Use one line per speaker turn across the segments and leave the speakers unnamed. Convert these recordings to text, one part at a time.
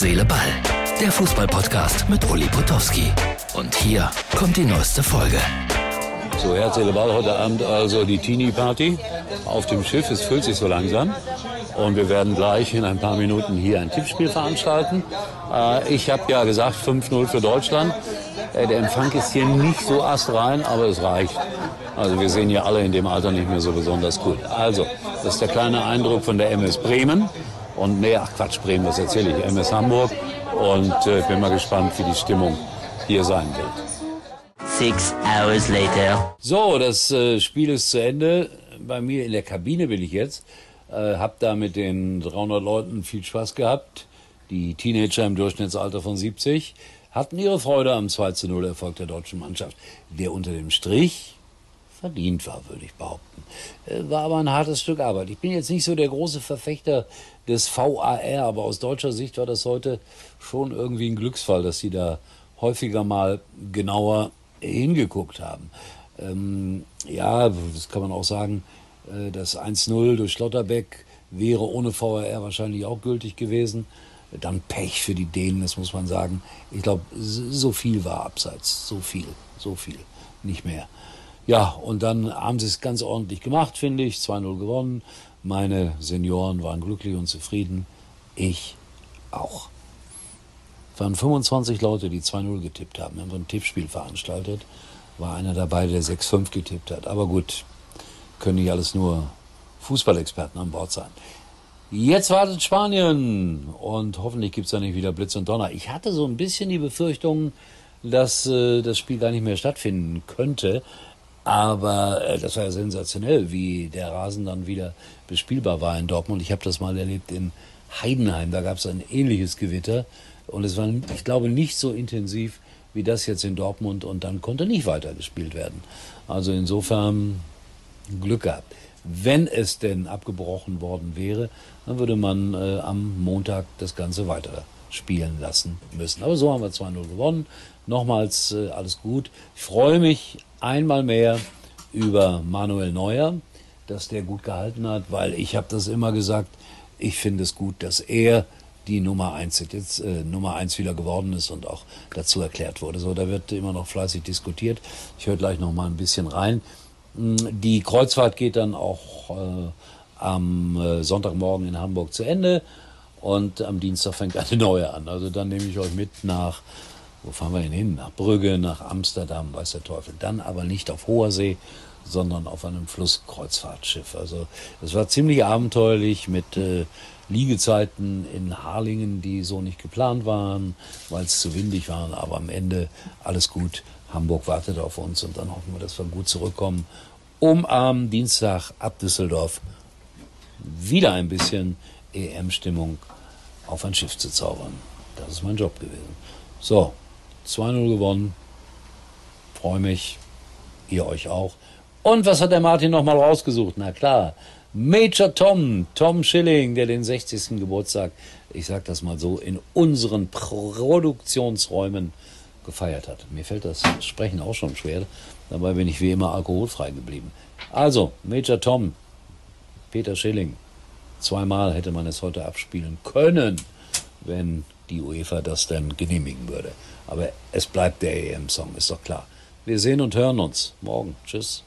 Herz, Seele, Ball. Der Fußball-Podcast mit Uli Potowski. Und hier kommt die neueste Folge.
So, Herz, Seele, Ball heute Abend also die Teenie-Party auf dem Schiff. Es füllt sich so langsam. Und wir werden gleich in ein paar Minuten hier ein Tippspiel veranstalten. Ich habe ja gesagt 5-0 für Deutschland. Der Empfang ist hier nicht so astrein, aber es reicht. Also wir sehen ja alle in dem Alter nicht mehr so besonders gut. Also, das ist der kleine Eindruck von der MS Bremen. Und Bremen, was erzähle ich, MS Hamburg. Und ich bin mal gespannt, wie die Stimmung hier sein wird.
6 hours later.
So, das Spiel ist zu Ende. Bei mir in der Kabine bin ich jetzt. Hab da mit den 300 Leuten viel Spaß gehabt. Die Teenager im Durchschnittsalter von 70 hatten ihre Freude am 2:0 Erfolg der deutschen Mannschaft, der unter dem Strich verdient war, würde ich behaupten. War aber ein hartes Stück Arbeit. Ich bin jetzt nicht so der große Verfechter des VAR, aber aus deutscher Sicht war das heute schon irgendwie ein Glücksfall, dass sie da häufiger mal genauer hingeguckt haben. Ja, das kann man auch sagen, das 1:0 durch Schlotterbeck wäre ohne VAR wahrscheinlich auch gültig gewesen. Dann Pech für die Dänen, das muss man sagen. Ich glaube, so viel war abseits. So viel. Nicht mehr. Ja, und dann haben sie es ganz ordentlich gemacht, finde ich. 2:0 gewonnen. Meine Senioren waren glücklich und zufrieden. Ich auch. Es waren 25 Leute, die 2:0 getippt haben. Wir haben so ein Tippspiel veranstaltet. War einer dabei, der 6:5 getippt hat. Aber gut, können nicht alles nur Fußballexperten an Bord sein. Jetzt wartet Spanien und hoffentlich gibt es da nicht wieder Blitz und Donner. Ich hatte so ein bisschen die Befürchtung, dass das Spiel gar nicht mehr stattfinden könnte. Aber das war ja sensationell, wie der Rasen dann wieder bespielbar war in Dortmund. Ich habe das mal erlebt in Heidenheim, da gab es ein ähnliches Gewitter. Und es war, ich glaube, nicht so intensiv wie das jetzt in Dortmund. Und dann konnte nicht weiter gespielt werden. Also insofern Glück gehabt. Wenn es denn abgebrochen worden wäre, dann würde man am Montag das Ganze weiter spielen lassen müssen. Aber so haben wir 2:0 gewonnen. Nochmals alles gut. Ich freue mich einmal mehr über Manuel Neuer, dass der gut gehalten hat, weil ich habe das immer gesagt, ich finde es gut, dass er die Nummer 1 jetzt Nummer 1 wieder geworden ist und auch dazu erklärt wurde. So, da wird immer noch fleißig diskutiert. Ich höre gleich noch mal ein bisschen rein. Die Kreuzfahrt geht dann auch am Sonntagmorgen in Hamburg zu Ende und am Dienstag fängt eine neue an. Also dann nehme ich euch mit nach, wo fahren wir denn hin? Nach Brügge, nach Amsterdam, weiß der Teufel. Dann aber nicht auf hoher See, sondern auf einem Flusskreuzfahrtschiff. Also es war ziemlich abenteuerlich mit Liegezeiten in Harlingen, die so nicht geplant waren, weil es zu windig war. Aber am Ende alles gut. Hamburg wartet auf uns und dann hoffen wir, dass wir gut zurückkommen, um am Dienstag ab Düsseldorf wieder ein bisschen EM-Stimmung auf ein Schiff zu zaubern. Das ist mein Job gewesen. So, 2:0 gewonnen. Freue mich. Ihr euch auch. Und was hat der Martin nochmal rausgesucht? Na klar, Major Tom Schilling, der den 60. Geburtstag, ich sag das mal so, in unseren Produktionsräumen gefeiert hat. Mir fällt das Sprechen auch schon schwer. Dabei bin ich wie immer alkoholfrei geblieben. Also, Major Tom, Peter Schilling. 2-mal hätte man es heute abspielen können, wenn die UEFA das dann genehmigen würde. Aber es bleibt der EM-Song, ist doch klar. Wir sehen und hören uns morgen. Tschüss.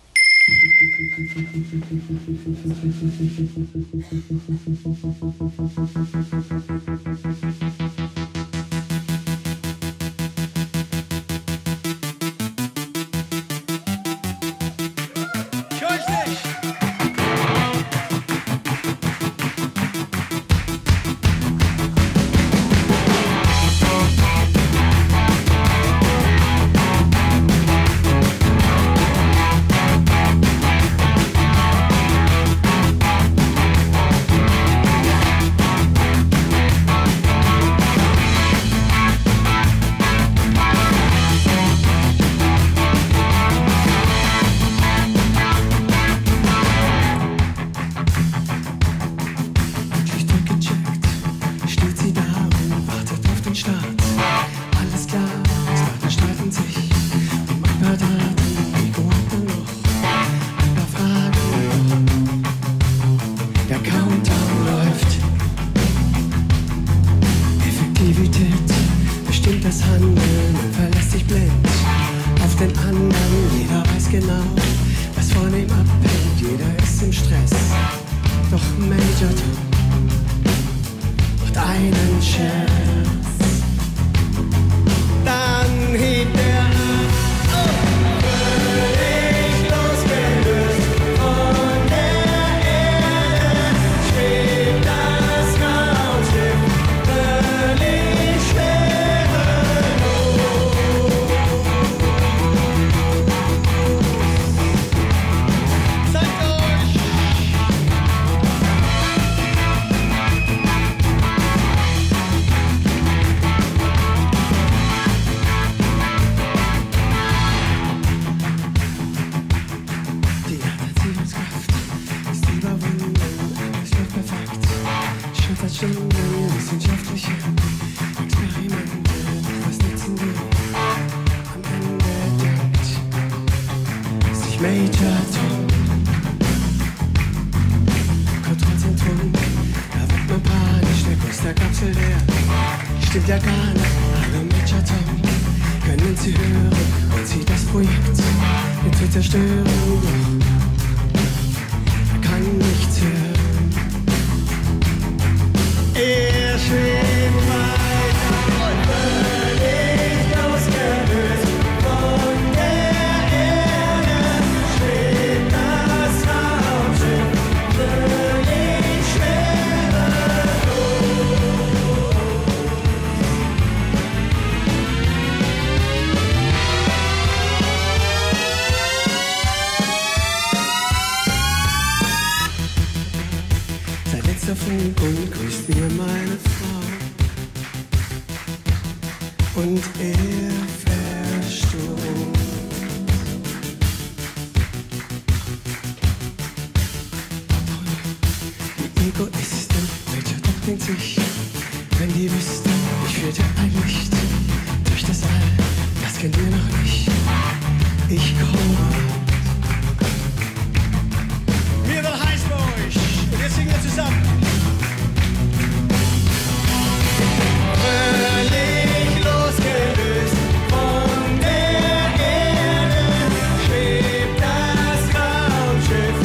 Major Tom macht einen Scherz. Dann hebt er ab. Völlig losgelöst von der Erde schwebt das Raumschiff völlig schwerelos. Zeigt euch! Die Anziehungskraft ist überwunden, alles läuft perfekt. Schon seit Stunden wissenschaftliche Experimente, was nutzen die? Am Ende denkt sich Major Tom. Kontrollzentrum, da wird man panisch, der Kurs der Kapsel leer. Stimmt ja gar nicht, hallo Major Tom, können Sie hören und Sie das Projekt mit zur Zerstörung noch. Er kann nichts hören. Er schwebt weiter und völlig losgelöst von der Erde schwebt das Raumschiff völlig schwerelos. Sein letzter Funk und grüßt mir meine Frau. Und er verstummt. Die Egoisten, welcher Tag denkt sich, wenn die wüssten, ich führte ein Licht durch das All, das kennt ihr noch nicht. Ich komme. Mir wird heiß bei euch. Und jetzt singen wir zusammen. Völlig losgelöst von der Erde schwebt das Raumschiff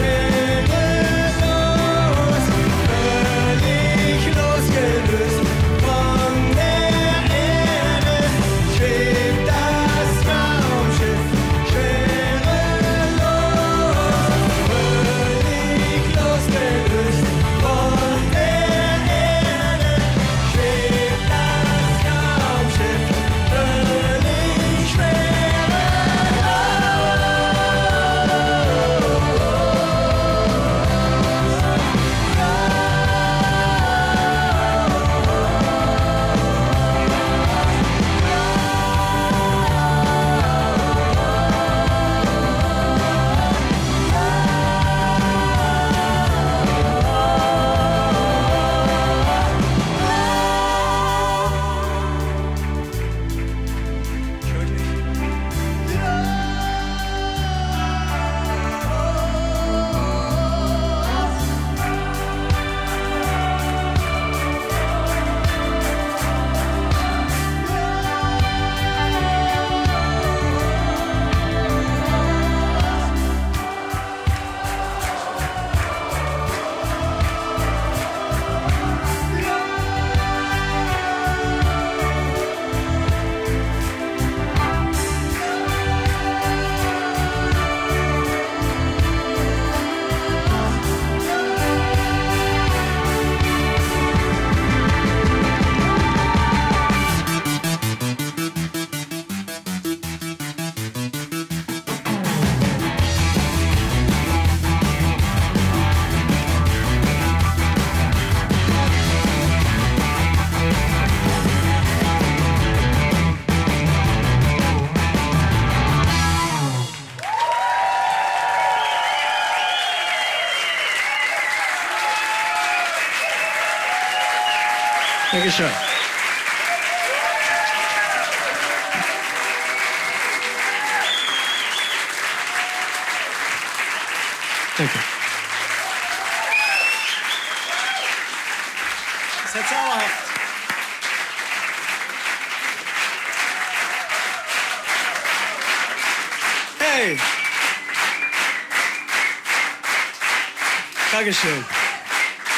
schwerelos. Völlig losgelöst von der Erde schwebt das Raumschiff schwerelos. Völlig losgelöst von der Erde schwebt das Raumschiff völlig Dankeschön. Danke. Das ist ja zauberhaft. Hey! Dankeschön.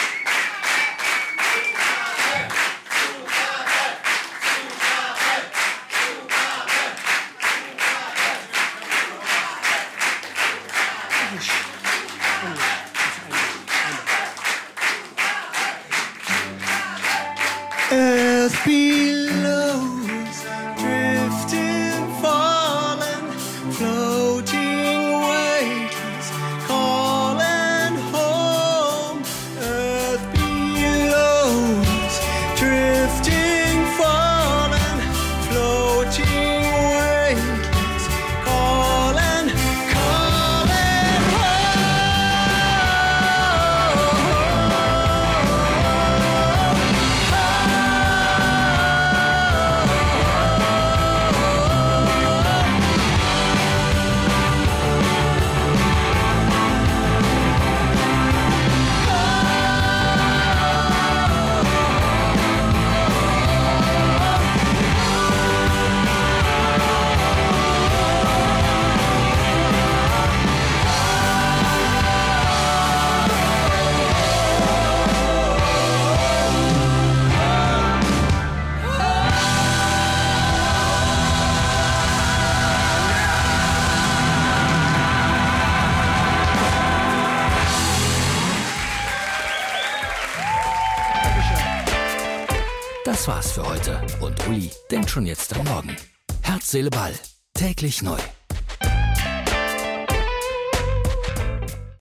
Earth below us, drifting, falling, floating, weightless, calling home. Earth below us, drifting, falling, floating, weightless, calling, calling home.
Das war's für heute und Uli denkt schon jetzt am Morgen. Herz, Seele, Ball. Täglich neu.